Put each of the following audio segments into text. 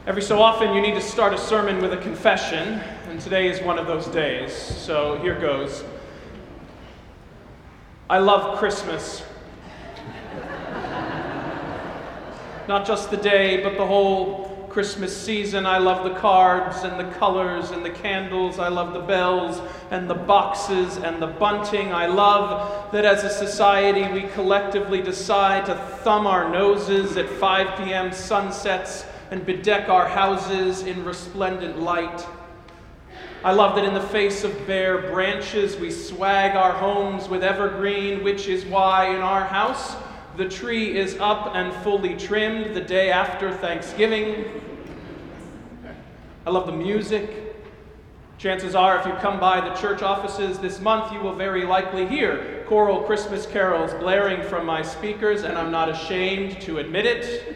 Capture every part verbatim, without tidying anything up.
Every so often you need to start a sermon with a confession, and today is one of those days, so here goes. I love Christmas. Not just the day, but the whole Christmas season. I love the cards and the colors and the candles. I love the bells and the boxes and the bunting. I love that as a society we collectively decide to thumb our noses at five p.m. sunsets and bedeck our houses in resplendent light. I love that in the face of bare branches we swag our homes with evergreen, which is why in our house the tree is up and fully trimmed the day after Thanksgiving. I love the music. Chances are if you come by the church offices this month, you will very likely hear choral Christmas carols blaring from my speakers, and I'm not ashamed to admit it.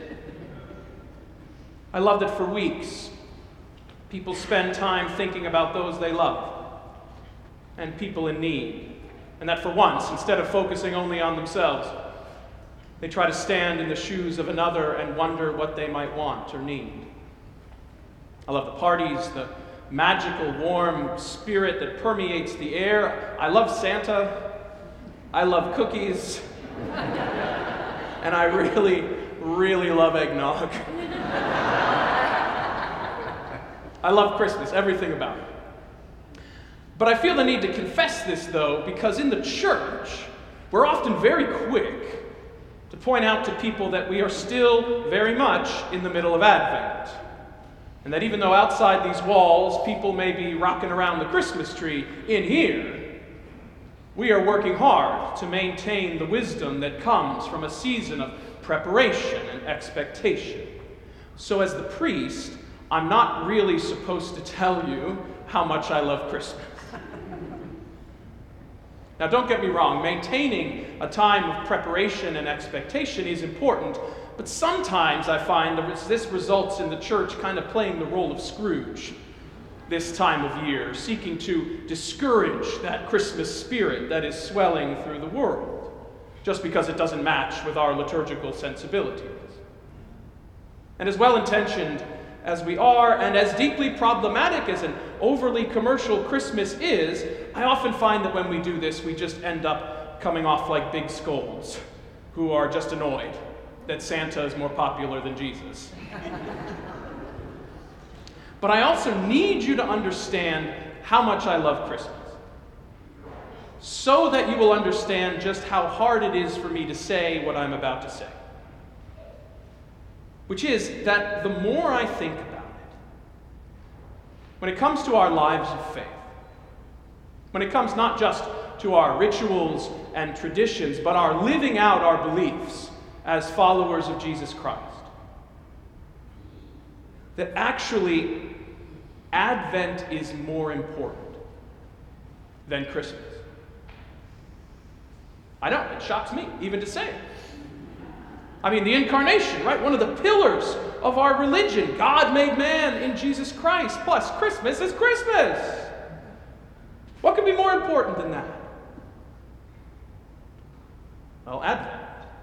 I love that for weeks, people spend time thinking about those they love and people in need, and that for once, instead of focusing only on themselves, they try to stand in the shoes of another and wonder what they might want or need. I love the parties, the magical, warm spirit that permeates the air. I love Santa. I love cookies. And I really, really love eggnog. I love Christmas, everything about it. But I feel the need to confess this, though, because in the church, we're often very quick to point out to people that we are still very much in the middle of Advent. And that even though outside these walls, people may be rocking around the Christmas tree, in here, we are working hard to maintain the wisdom that comes from a season of preparation and expectation. So as the priest, I'm not really supposed to tell you how much I love Christmas. Now, don't get me wrong, maintaining a time of preparation and expectation is important, but sometimes I find that this results in the church kind of playing the role of Scrooge this time of year, seeking to discourage that Christmas spirit that is swelling through the world, just because it doesn't match with our liturgical sensibilities. And as well-intentioned as we are, and as deeply problematic as an overly commercial Christmas is, I often find that when we do this, we just end up coming off like big scolds who are just annoyed that Santa is more popular than Jesus. But I also need you to understand how much I love Christmas, so that you will understand just how hard it is for me to say what I'm about to say. Which is that the more I think about it, when it comes to our lives of faith, when it comes not just to our rituals and traditions, but our living out our beliefs as followers of Jesus Christ, that actually Advent is more important than Christmas. I know, it shocks me even to say it. I mean, the incarnation, right? One of the pillars of our religion. God made man in Jesus Christ. Plus, Christmas is Christmas. What could be more important than that? Well, Advent.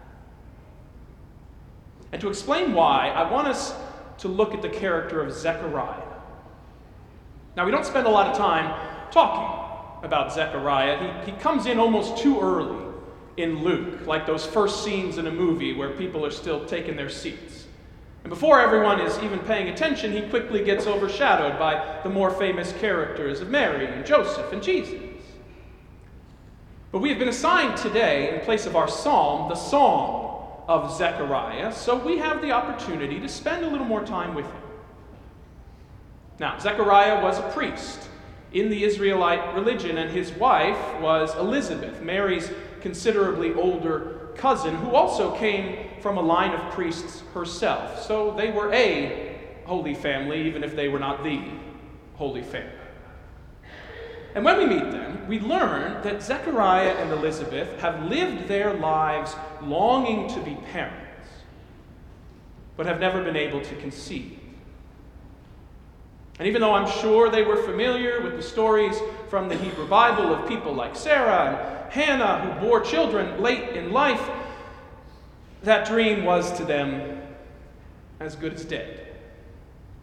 And to explain why, I want us to look at the character of Zechariah. Now, we don't spend a lot of time talking about Zechariah. He, he comes in almost too early in Luke, like those first scenes in a movie where people are still taking their seats. And before everyone is even paying attention, he quickly gets overshadowed by the more famous characters of Mary and Joseph and Jesus. But we have been assigned today, in place of our psalm, the Song of Zechariah, so we have the opportunity to spend a little more time with him. Now, Zechariah was a priest in the Israelite religion, and his wife was Elizabeth, Mary's considerably older cousin, who also came from a line of priests herself. So they were a holy family, even if they were not the holy family. And when we meet them, we learn that Zechariah and Elizabeth have lived their lives longing to be parents, but have never been able to conceive. And even though I'm sure they were familiar with the stories from the Hebrew Bible of people like Sarah and Hannah who bore children late in life, that dream was to them as good as dead.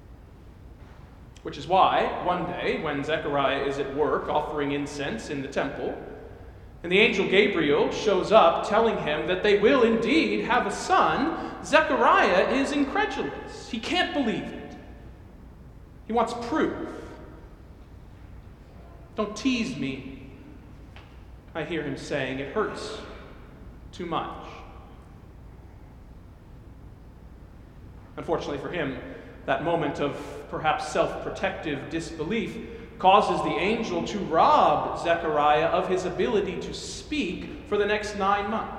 Which is why, one day, when Zechariah is at work offering incense in the temple, and the angel Gabriel shows up telling him that they will indeed have a son, Zechariah is incredulous. He can't believe it. He wants proof. "Don't tease me," I hear him saying. "It hurts too much." Unfortunately for him, that moment of perhaps self-protective disbelief causes the angel to rob Zechariah of his ability to speak for the next nine months.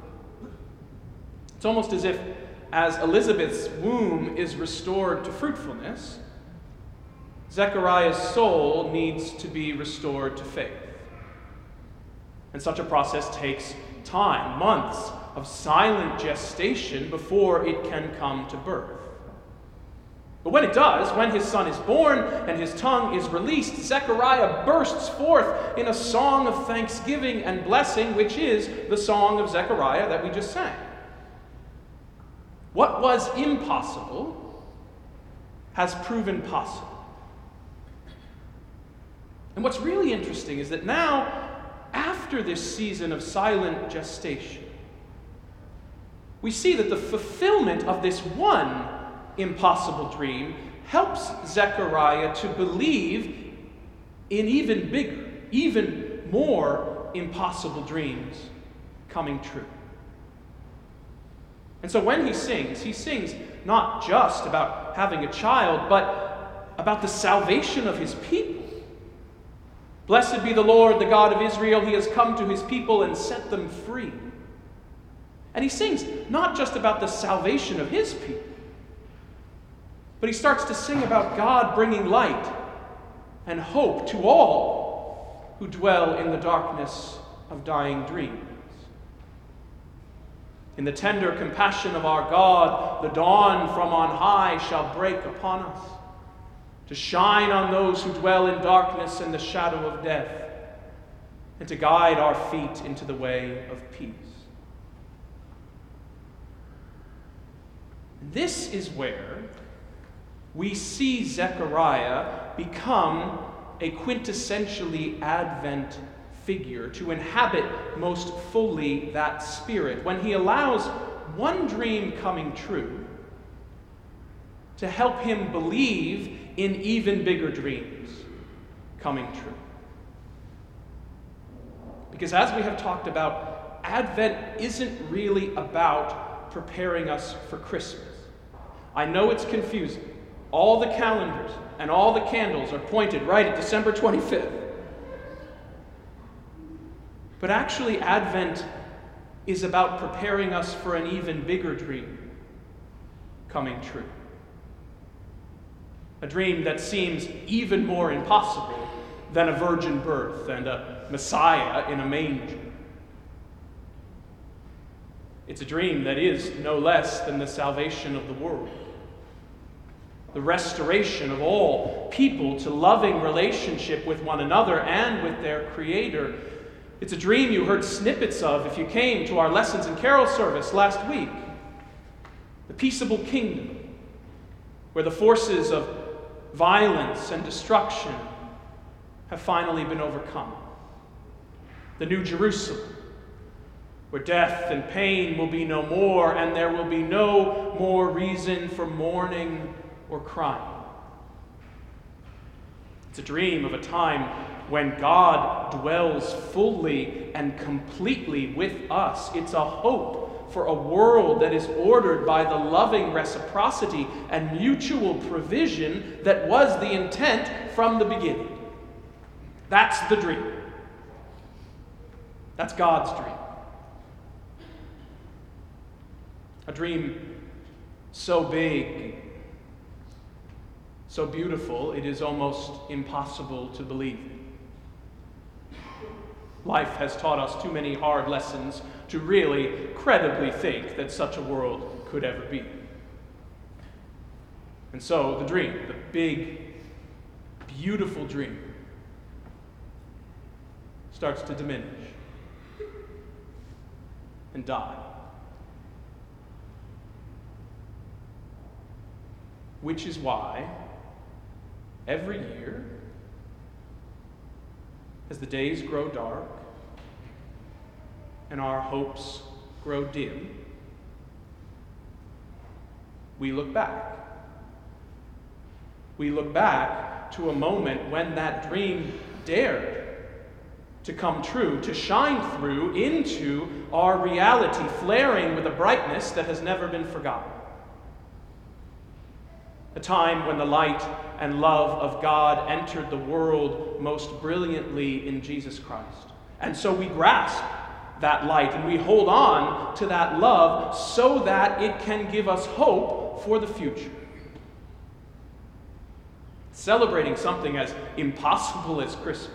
It's almost as if, as Elizabeth's womb is restored to fruitfulness, Zechariah's soul needs to be restored to faith. And such a process takes time, months of silent gestation before it can come to birth. But when it does, when his son is born and his tongue is released, Zechariah bursts forth in a song of thanksgiving and blessing, which is the song of Zechariah that we just sang. What was impossible has proven possible. And what's really interesting is that now, after this season of silent gestation, we see that the fulfillment of this one impossible dream helps Zechariah to believe in even bigger, even more impossible dreams coming true. And so when he sings, he sings not just about having a child, but about the salvation of his people. "Blessed be the Lord, the God of Israel. He has come to his people and set them free." And he sings not just about the salvation of his people, but he starts to sing about God bringing light and hope to all who dwell in the darkness of dying dreams. "In the tender compassion of our God, the dawn from on high shall break upon us, to shine on those who dwell in darkness and the shadow of death, and to guide our feet into the way of peace." This is where we see Zechariah become a quintessentially Advent figure to inhabit most fully that spirit, when he allows one dream coming true to help him believe in even bigger dreams coming true. Because as we have talked about, Advent isn't really about preparing us for Christmas. I know it's confusing. All the calendars and all the candles are pointed right at December twenty-fifth. But actually, Advent is about preparing us for an even bigger dream coming true. A dream that seems even more impossible than a virgin birth and a Messiah in a manger. It's a dream that is no less than the salvation of the world. The restoration of all people to loving relationship with one another and with their Creator. It's a dream you heard snippets of if you came to our Lessons and Carol service last week. The peaceable kingdom, where the forces of violence and destruction have finally been overcome. The New Jerusalem, where death and pain will be no more, and there will be no more reason for mourning or crying. It's a dream of a time when God dwells fully and completely with us. It's a hope for a world that is ordered by the loving reciprocity and mutual provision that was the intent from the beginning. That's the dream. That's God's dream. A dream so big, so beautiful, it is almost impossible to believe in. Life has taught us too many hard lessons to really credibly think that such a world could ever be. And so the dream, the big, beautiful dream, starts to diminish and die. Which is why every year, as the days grow dark and our hopes grow dim, we look back. We look back to a moment when that dream dared to come true, to shine through into our reality, flaring with a brightness that has never been forgotten. A time when the light and love of God entered the world most brilliantly in Jesus Christ. And so we grasp that light and we hold on to that love so that it can give us hope for the future. Celebrating something as impossible as Christmas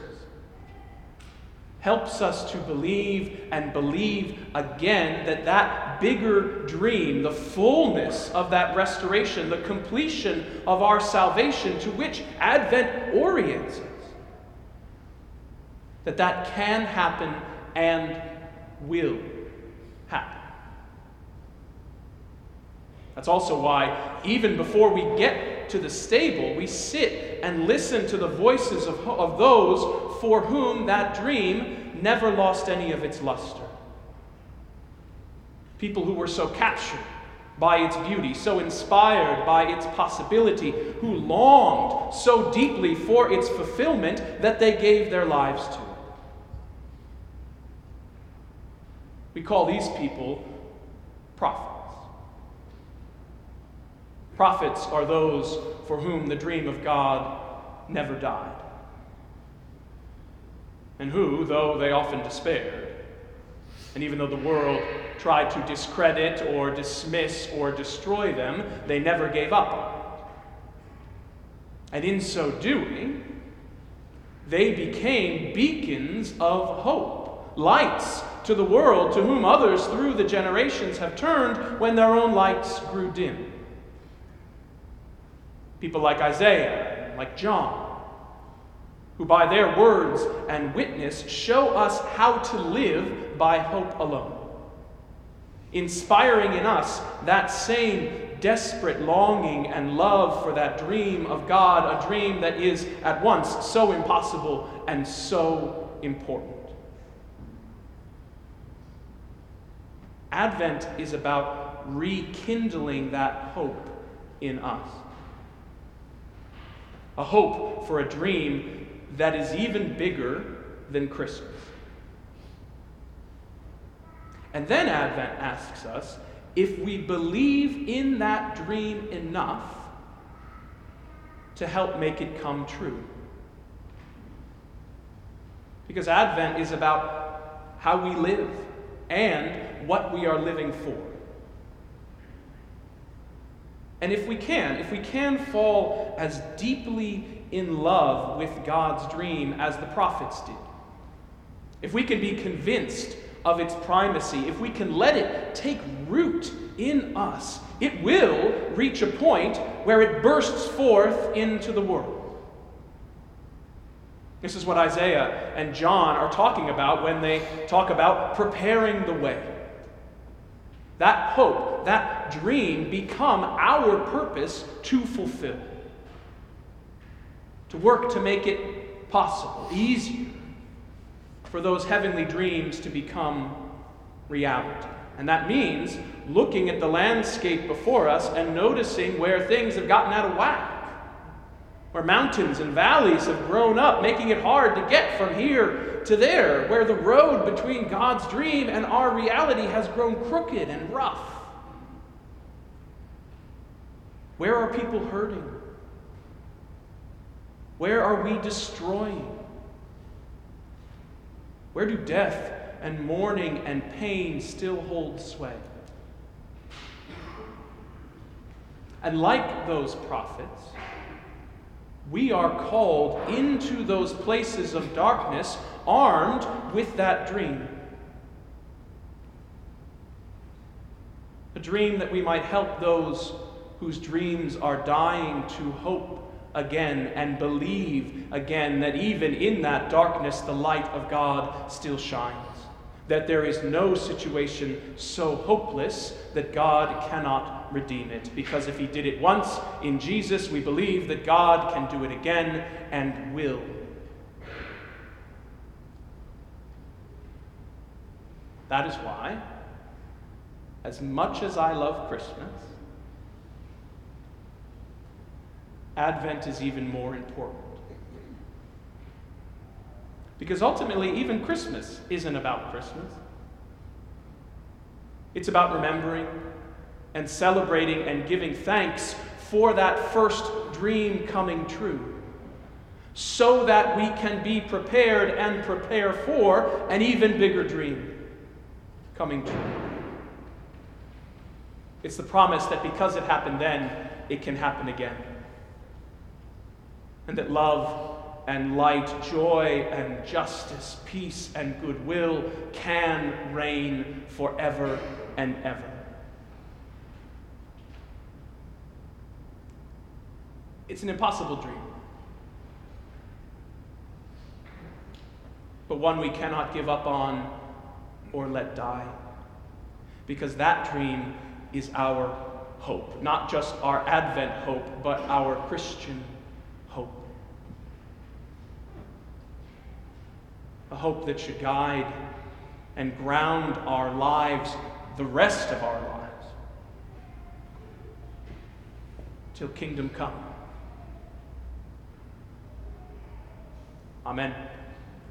helps us to believe and believe again that that bigger dream, the fullness of that restoration, the completion of our salvation to which Advent orients us, that that can happen and will happen. That's also why, even before we get to the stable, we sit and listen to the voices of, of those for whom that dream never lost any of its luster. People who were so captured by its beauty, so inspired by its possibility, who longed so deeply for its fulfillment that they gave their lives to it. We call these people prophets. Prophets are those for whom the dream of God never died, and who, though they often despaired, and even though the world tried to discredit or dismiss or destroy them, they never gave up on it. And in so doing, they became beacons of hope, lights to the world to whom others through the generations have turned when their own lights grew dim. People like Isaiah, like John, who by their words and witness show us how to live by hope alone, inspiring in us that same desperate longing and love for that dream of God, a dream that is at once so impossible and so important. Advent is about rekindling that hope in us. A hope for a dream that is even bigger than Christmas. And then Advent asks us if we believe in that dream enough to help make it come true. Because Advent is about how we live and what we are living for. And if we can, if we can fall as deeply in love with God's dream as the prophets did, if we can be convinced of its primacy, if we can let it take root in us, it will reach a point where it bursts forth into the world. This is what Isaiah and John are talking about when they talk about preparing the way. That hope, that dream become our purpose to fulfill. To work to make it possible, easier, for those heavenly dreams to become reality. And that means looking at the landscape before us and noticing where things have gotten out of whack. Where mountains and valleys have grown up, making it hard to get from here to there. Where the road between God's dream and our reality has grown crooked and rough. Where are people hurting? Where are we destroying? Where do death and mourning and pain still hold sway? And like those prophets, we are called into those places of darkness armed with that dream. A dream that we might help those whose dreams are dying to hope again and believe again that even in that darkness the light of God still shines. That there is no situation so hopeless that God cannot not redeem it. Because if he did it once in Jesus, we believe that God can do it again and will. That is why, as much as I love Christmas, Advent is even more important. Because ultimately, even Christmas isn't about Christmas. It's about remembering and celebrating and giving thanks for that first dream coming true, so that we can be prepared and prepare for an even bigger dream coming true. It's the promise that because it happened then, it can happen again. And that love and light, joy and justice, peace and goodwill can reign forever and ever. It's an impossible dream, but one we cannot give up on or let die, because that dream is our hope, not just our Advent hope, but our Christian hope. A hope that should guide and ground our lives, the rest of our lives, till kingdom come. Amen.